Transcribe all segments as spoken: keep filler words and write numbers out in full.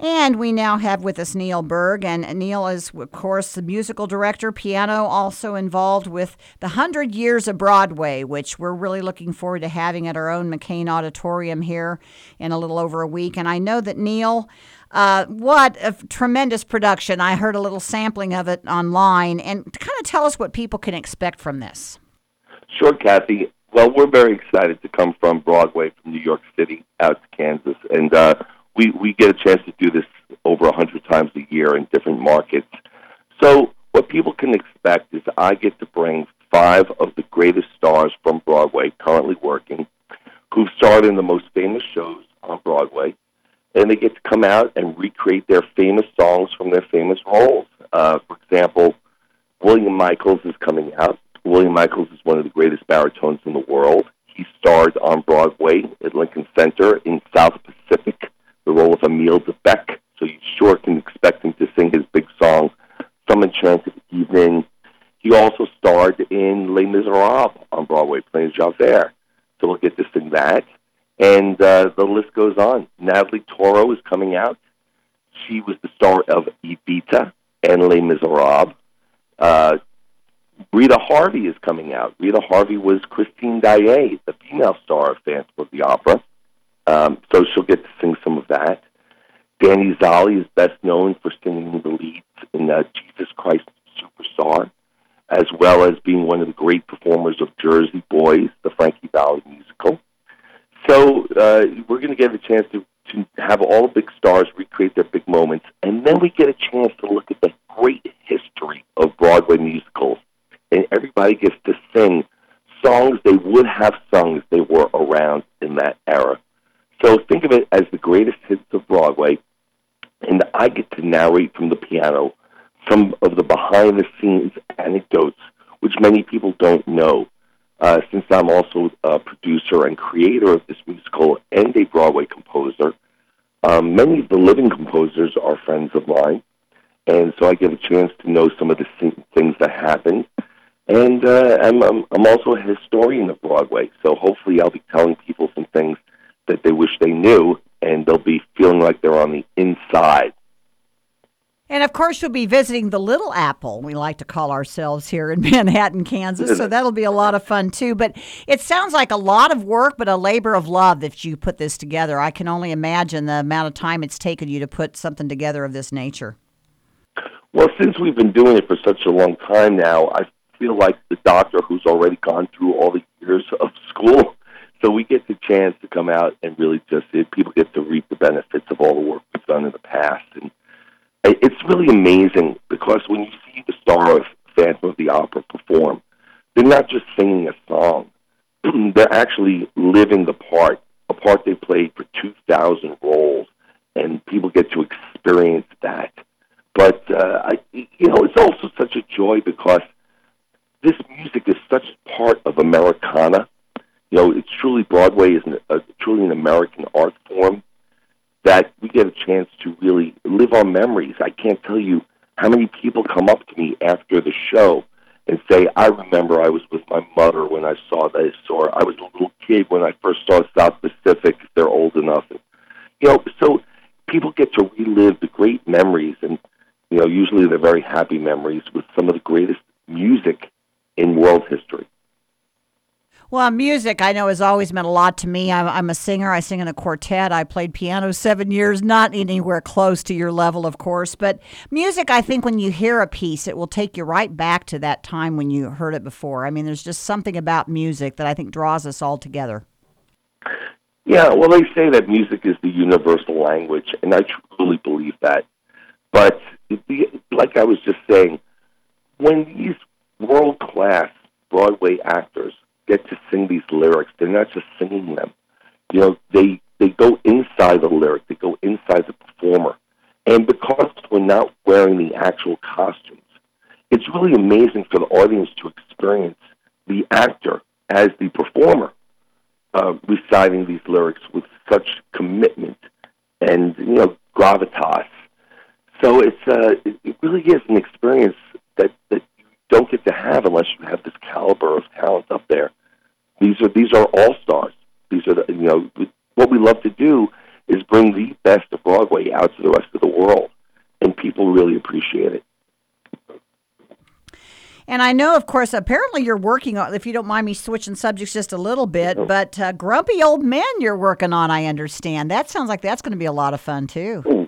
And we now have with us Neil Berg, and Neil is, of course, the musical director, piano, also involved with the one hundred Years of Broadway, which we're really looking forward to having at our own McCain Auditorium here in a little over a week. And I know that Neil, uh, what a tremendous production. I heard a little sampling of it online. And kind of tell us what people can expect from this. Sure, Kathy. Well, we're very excited to come from Broadway, from New York City, out to Kansas. And uh, we, we get a chance to do this over one hundred times a year in different markets. So what people can expect is I get to bring five of the greatest stars from Broadway currently working, who've starred in the most famous shows on Broadway, and they get to come out and recreate their famous songs from their famous roles. Uh, for example, William Michaels is coming out. William Michaels is one of the greatest baritones in the world. He starred on Broadway at Lincoln Center in South Pacific, the role of Emile de Beck. So you sure can expect him to sing his big song, Some Enchanted Evening. He also starred in Les Miserables on Broadway, playing Javert. So we'll get to sing that. And uh, the list goes on. Natalie Toro is coming out. She was the star of Evita and Les Miserables. Uh, Rita Harvey is coming out. Rita Harvey was Christine Daae, the female star of Phantom of the Opera. Um, so she'll get to sing some of that. Danny Zolli is best known for singing the leads in uh, Jesus Christ Superstar, as well as being one of the great performers of Jersey Boys, the Frankie Valli musical. So uh, we're going to get a chance to, to have all the big stars recreate their big moments, and then we get a chance to look at the great history of Broadway musicals. And everybody gets to sing songs they would have sung if they were around in that era. So think of it as the greatest hits of Broadway, and I get to narrate from the piano some of the behind-the-scenes anecdotes, which many people don't know, uh, since I'm also a producer and creator of this musical and a Broadway composer. Um, many of the living composers are friends of mine, and so I get a chance to know some of the things that happened. And uh, I'm, I'm, I'm also a historian of Broadway, so hopefully I'll be telling people some things that they wish they knew, and they'll be feeling like they're on the inside. And, of course, you'll be visiting the Little Apple, we like to call ourselves here in Manhattan, Kansas, so that'll be a lot of fun, too. But it sounds like a lot of work, but a labor of love if you put this together. I can only imagine the amount of time it's taken you to put something together of this nature. Well, since we've been doing it for such a long time now, I feel like the doctor who's already gone through all the years of school. So we get the chance to come out and really just, people get to reap the benefits of all the work we've done in the past. And it's really amazing because when you see the star of Phantom of the Opera perform, they're not just singing a song. They're actually living the part, a part they played for two thousand roles, and people get to experience that. But, uh, I, you know, it's also such a joy because this music is such a part of Americana. You know, it's truly, Broadway is an, a, truly an American art form that we get a chance to really live our memories. I can't tell you how many people come up to me after the show and say, I remember I was with my mother when I saw this, or I was a little kid when I first saw South Pacific, if they're old enough. And, you know, so people get to relive the great memories, and, you know, usually they're very happy memories with some of the greatest music in world history. Well, music, I know, has always meant a lot to me. I'm, I'm a singer. I sing in a quartet. I played piano seven years, not anywhere close to your level, of course. But music, I think when you hear a piece, it will take you right back to that time when you heard it before. I mean, there's just something about music that I think draws us all together. Yeah, well, they say that music is the universal language, and I truly believe that. But like I was just saying, when these world-class Broadway actors get to sing these lyrics, they're not just singing them. You know, they they go inside the lyric, they go inside the performer. And because we're not wearing the actual costumes, it's really amazing for the audience to experience the actor as the performer uh, reciting these lyrics with such commitment and, you know, gravitas. So it's uh, it, it really is an experience that, that you don't get to have unless you have this caliber of talent up there. These are these are all stars. These are the, you know, what we love to do is bring the best of Broadway out to the rest of the world, and people really appreciate it. And I know, of course, apparently you're working on, if you don't mind me switching subjects just a little bit, but uh, Grumpy Old Men you're working on, I understand. That sounds like that's going to be a lot of fun, too.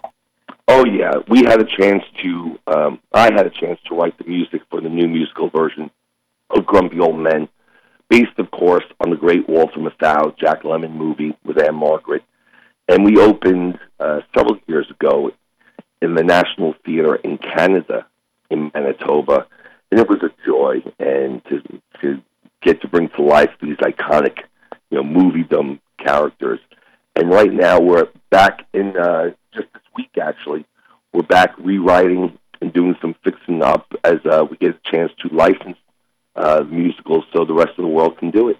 Oh, yeah. We had a chance to, um, I had a chance to write the music for the new musical version of Grumpy Old Men, based, of course, on the great Walter Matthau, Jack Lemmon movie with Anne Margaret. And we opened uh, several years ago in the National Theatre in Canada, in Manitoba. And it was a joy, and to to get to bring to life these iconic, you know, moviedom characters. And right now we're back in uh, just this week. Actually, we're back rewriting and doing some fixing up as uh, we get a chance to license uh, musicals so the rest of the world can do it.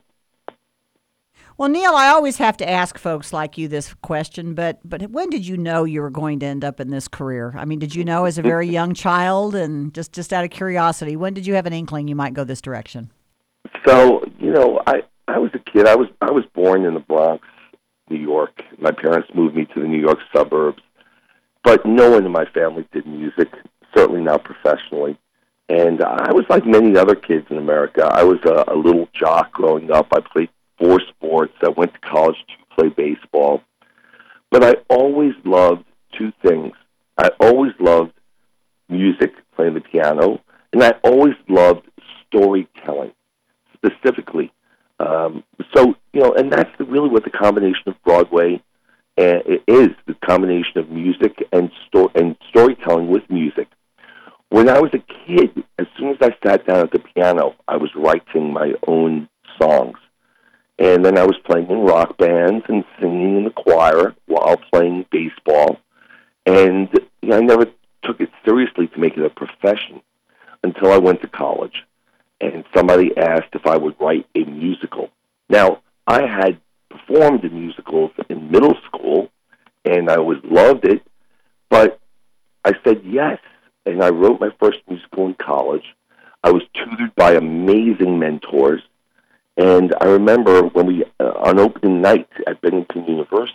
Well, Neil, I always have to ask folks like you this question, but but when did you know you were going to end up in this career? I mean, did you know as a very young child? And just, just out of curiosity, when did you have an inkling you might go this direction? So, you know, I, I was a kid. I was I was born in the Bronx, New York. My parents moved me to the New York suburbs. But no one in my family did music, certainly not professionally. And I was like many other kids in America. I was a, a little jock growing up. I played four sports. I went to college to play baseball. But I always loved two things. I always loved music, playing the piano, and I always loved storytelling, specifically. Um, so, you know, and that's really what the combination of Broadway uh, is, the combination of music and, sto- and storytelling with music. When I was a kid, as soon as I sat down at the piano, I was writing my own songs. And then I was playing in rock bands and singing in the choir while playing baseball. And you know, I never took it seriously to make it a profession until I went to college. And somebody asked if I would write a musical. Now, I had performed in musicals in middle school, and I always loved it. But I said yes, and I wrote my first musical in college. I was tutored by amazing mentors. And I remember when we, uh, on opening night at Bennington University,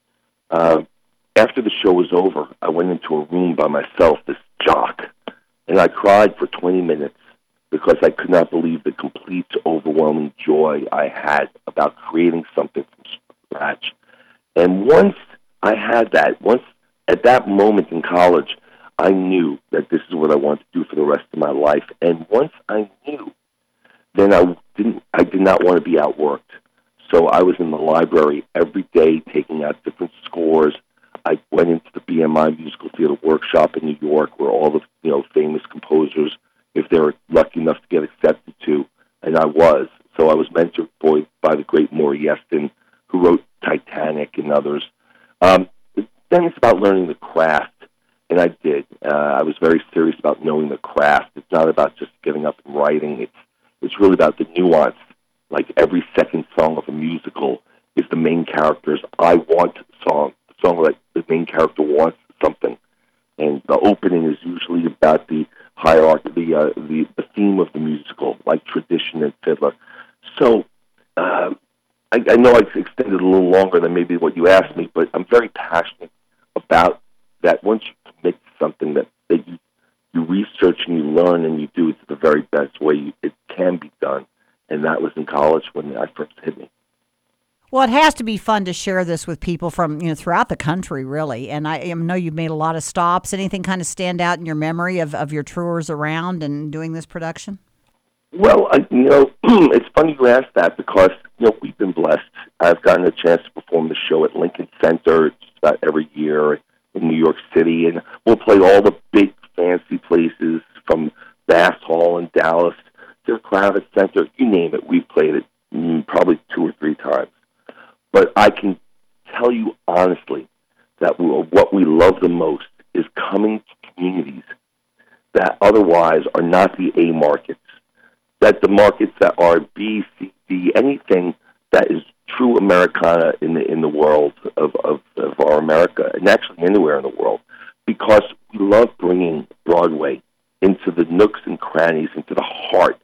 uh, after the show was over, I went into a room by myself, this jock, and I cried for twenty minutes because I could not believe the complete, overwhelming joy I had about creating something from scratch. And once I had that, once at that moment in college, I knew that this is what I wanted to do for the rest of my life. And once I knew, then I didn't. I did not want to be outworked. So I was in the library every day taking out different scores. I went into the B M I Musical Theater Workshop in New York, where all the you know famous composers, if they were lucky enough to get accepted to, and I was. So I was mentored by, by the great Maury Yeston, who wrote Titanic and others. Um, then it's about learning the craft, and I did. Uh, I was very serious about knowing the craft. It's not about just getting up and writing. It's It's really about the nuance. Like every second song of a musical is the main character's I want song, the song that the main character wants something. And the opening is usually about the hierarchy, the, uh, the, the theme of the musical, like tradition and fiddler. So uh, I, I know I extended a little longer than maybe what you asked me, but I'm very passionate about that. Once you commit to something that, that you you research and you learn and you do it the very best way you, it can be done. And that was in college when I first hit me. Well, it has to be fun to share this with people from, you know, throughout the country, really. And I, I know you've made a lot of stops. Anything kind of stand out in your memory of, of your tours around and doing this production? Well, I, you know, it's funny you ask that because, you know, we've been blessed. I've gotten a chance to perform the show at Lincoln Center just about every year in New York City. And we'll play all the big fancy places from Bass Hall in Dallas to the Kravis Center. You name it, we've played it mm, probably two or three times. But I can tell you honestly that we, what we love the most is coming to communities that otherwise are not the A markets, that the markets that are B, C, D, anything that is true Americana in the in the world of, of, of our America, and actually anywhere in the world, because we love bringing Broadway into the nooks and crannies, into the heart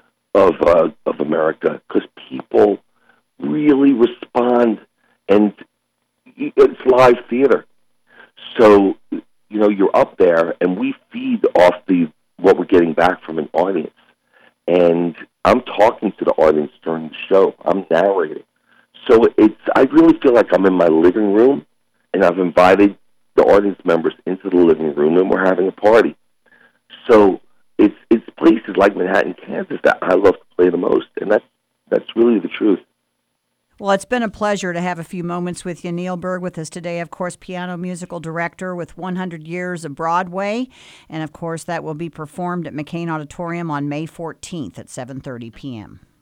of uh, of America, because people really respond. And you, it's live theater. So, you know, you're up there, and we feed off the what we're getting back from an audience. And I'm talking to the audience during the show. I'm narrating. So it's I really feel like I'm in my living room, and I've invited the audience members into the living room, and we're having a party. So it's it's places like Manhattan, Kansas that I love to play the most, and that's that's really the truth. Well, it's been a pleasure to have a few moments with you. Neil Berg with us today, of course, piano musical director with one hundred years of Broadway. And, of course, that will be performed at McCain Auditorium on May fourteenth at seven thirty p.m.